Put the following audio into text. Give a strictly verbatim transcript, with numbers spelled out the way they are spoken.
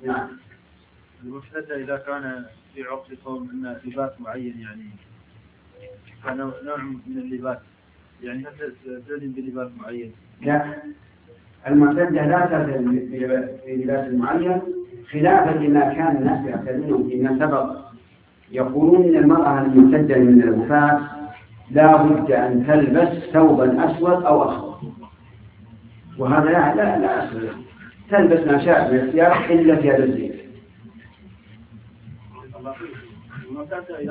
نعم. المرتدة إذا كان في عقد قوم أن لباس معين يعني كان نوع من اللباس يعني هل تلزم بلباس معين؟ لا، المرتدة لا تلزم بلباس معين، خلافا لما كان الناس يعتدون فيما سبق. يقولون ان المرأة المرتدة من الوفاة لا بد أن تلبس ثوبا أسود أو أخضر، وهذا لا لا لا أصل له. تلبس ما شاء من الثياب إلا ثياب الزيت.